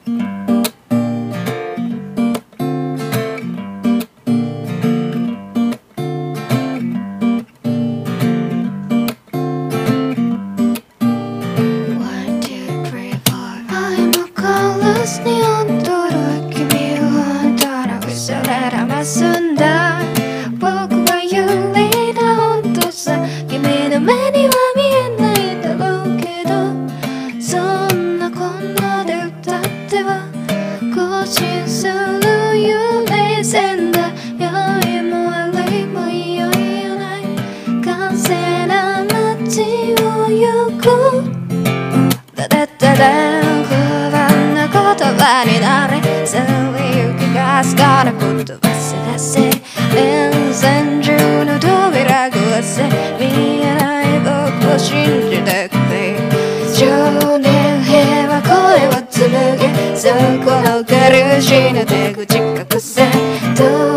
に踊る君をたら嘘れらますんだ。僕は有利な本当さ、君の目には見えないだろうけど、そんなこんなで歌っては更新する有名線だ。良いも悪いもいよいよない完成な街を行く。だだだだ言葉になれ、そういう気がすからこと忘らせ、連戦中の扉壊せ、見えない僕を信じてくれ。少年兵は声を紡げ、そこの苦しな手口隠せ。